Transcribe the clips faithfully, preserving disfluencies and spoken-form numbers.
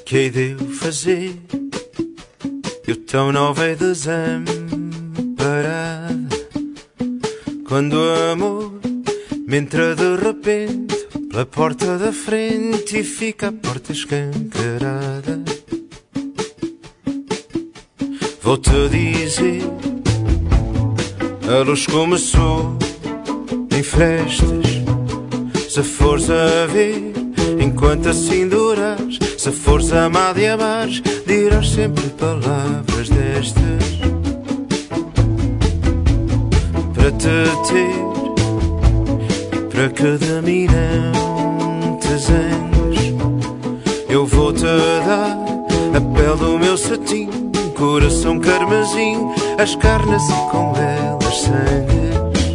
que hei de eu fazer? Eu tão nova e desamparada, quando o amor me entra de repente pela porta da frente e fica a porta escancarada. Vou-te dizer, a luz começou em frestas. Se fores a ver, enquanto assim durares, se fores amado e amares, dirás sempre palavras destas. Para te ter e para que de mim não te zangues, eu vou-te dar a pele do meu cetim, coração carmesim, as carnes e com elas sangues.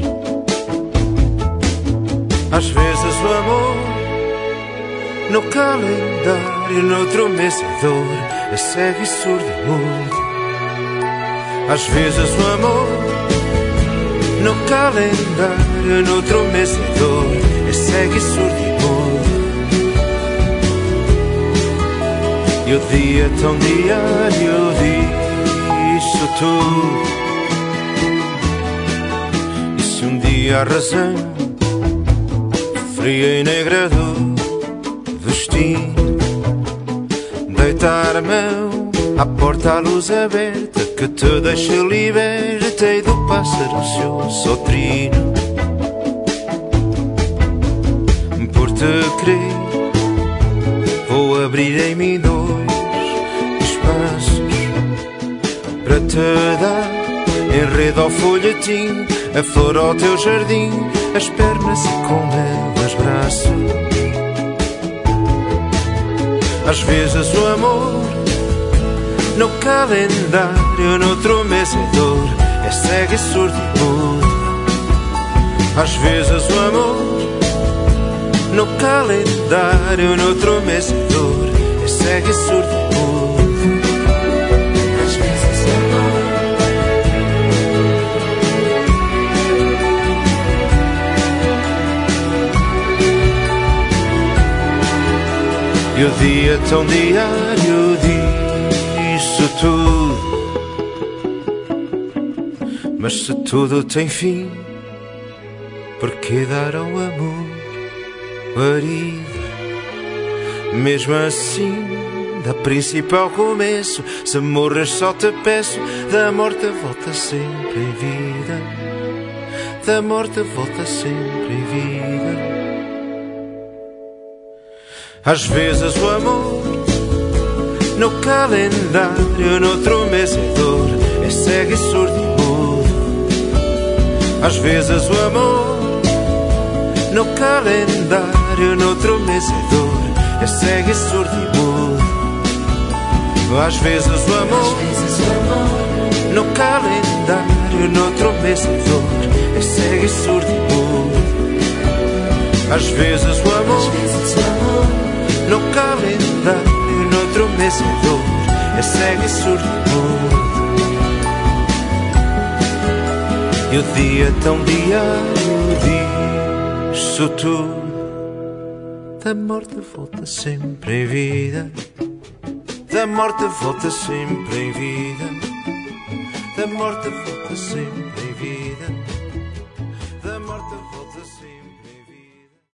Às vezes o amor no calendário, noutro mês é dor, é cego e surdo e mudo. Às vezes o amor no calendário, noutro mês é dor, é cego e surdo e mudo. E o dia tão diário disso tudo. E se um dia a razão fria e negra do destino deitar a mão à porta à luz aberta que te deixa liberta e do pássaro o seu sotrino, por te crer vou abrir em mim dois espaços para te dar enredo ao folhetim, a flor ao teu jardim, as pernas e com elas braços. Às vezes o amor no calendário, noutro mês é dor, é cego e surdo e mudo. Às vezes o amor no calendário, noutro mês é dor, é cego e surdo e mudo. Às vezes o amor e o dia tão diário disso tudo. Mas se tudo tem fim, por que dar ao amor guarida? Mesmo assim, da princípio ao começo, se morres só te peço, da morte volta sempre em vida, da morte volta sempre em vida. Às vezes o amor no calendário, noutro mês é dor, é cego e surdo e mudo. Às vezes o amor no calendário, noutro mês é dor, é cego e surdo e mudo. Às vezes o amor no calendário, noutro mês é dor, é cego e surdo e mudo. Às vezes o amor no calendário, noutro mês é dor, é cego e surdo e mudo. E o dia tão diário disso tudo. Da morte volta sempre em vida, da morte volta sempre em vida, da morte volta sempre em vida.